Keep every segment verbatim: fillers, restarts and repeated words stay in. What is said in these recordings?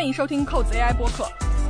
欢迎收听扣子 A I 播客。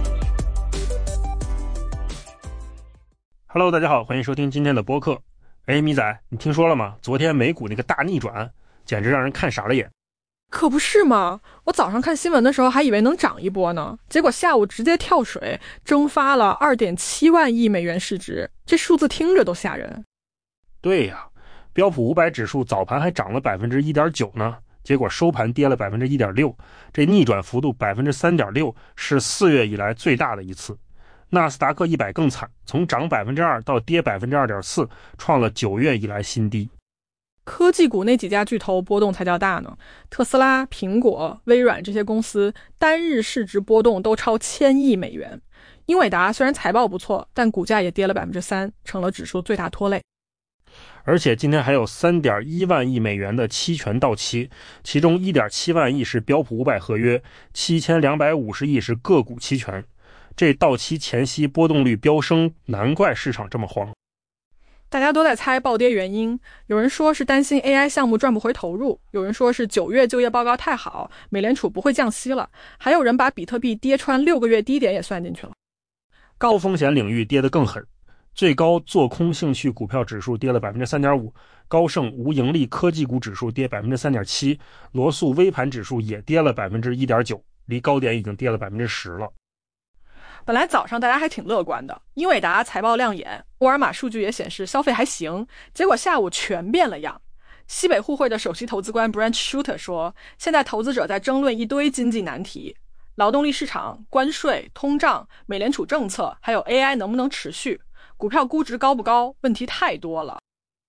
Hello， 大家好，欢迎收听今天的播客。哎，米仔，你听说了吗？昨天美股那个大逆转，简直让人看傻了眼。 可不是吗？我早上看新闻的时候还以为能涨一波呢，结果下午直接跳水，蒸发了 二点七万亿美元市值，这数字听着都吓人。 对呀，标普五百指数早盘还涨了 百分之一点九 呢，结果收盘跌了 百分之一点六， 这逆转幅度 百分之三点六 是四月以来最大的一次。纳斯达克一百更惨，从涨 百分之二 到跌 百分之二点四， 创了九月以来新低。 科技股那几家巨头波动才叫大呢，特斯拉、苹果、微软这些公司单日市值波动都超千亿美元。英伟达虽然财报不错，但股价也跌了 百分之三， 成了指数最大拖累。 而且今天还有 三点一万亿美元的期权到期，其中 一点七万亿是标普五百合约，七千两百五十亿是个股期权。这到期前夕波动率飙升，难怪市场这么慌。 大家都在猜暴跌原因，有人说是担心 A I 项目赚不回投入，有人说是九月就业报告太好，美联储不会降息了，还有人把比特币跌穿六个月低点也算进去了。 高风险领域跌得更狠，最高做空兴趣股票指数跌了 百分之三点五， 高盛无盈利科技股指数跌 百分之三点七， 罗素微盘指数也跌了 百分之一点九， 离高点已经跌了 百分之十 了。 本来早上大家还挺乐观的，英伟达财报亮眼，沃尔玛数据也显示消费还行，结果下午全变了样。西北互惠的首席投资官 Brent Shooter 说，现在投资者在争论一堆经济难题，劳动力市场、关税、通胀、美联储政策，还有 A I 能不能持续，股票估值高不高，问题太多了。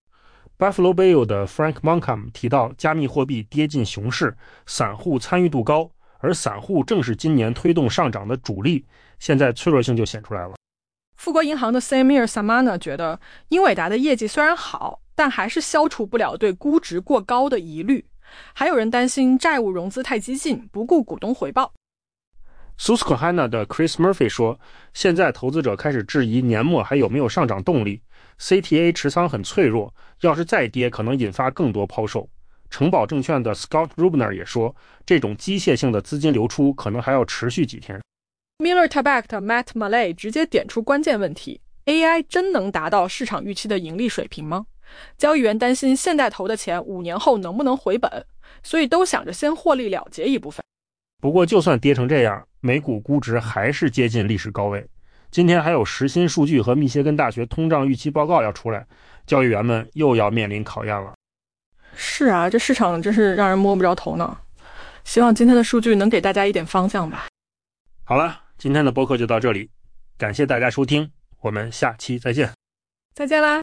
Buffalo Bill 的 Frank Moncom 提到，加密货币跌进熊市，散户参与度高，而散户正是今年推动上涨的主力，现在脆弱性就显出来了。 富国银行的 Samir Samana 觉得，英伟达的业绩虽然好，但还是消除不了对估值过高的疑虑。还有人担心债务融资太激进，不顾股东回报。 Susquehanna 的 Chris Murphy 说，现在投资者开始质疑年末还有没有上涨动力， C T A 持仓很脆弱，要是再跌可能引发更多抛售。城堡证券的 Scott Rubner 也说，这种机械性的资金流出可能还要持续几天。 Miller Tabak 的 Matt Malay 直接点出关键问题， A I 真能达到市场预期的盈利水平吗？交易员担心现在投的钱五年后能不能回本，所以都想着先获利了结一部分。 不过就算跌成这样，美股估值还是接近历史高位。今天还有时薪数据和密歇根大学通胀预期报告要出来，交易员们又要面临考验了。 是啊，这市场真是让人摸不着头脑。希望今天的数据能给大家一点方向吧。 好了，今天的播客就到这里，感谢大家收听，我们下期再见。 再见啦。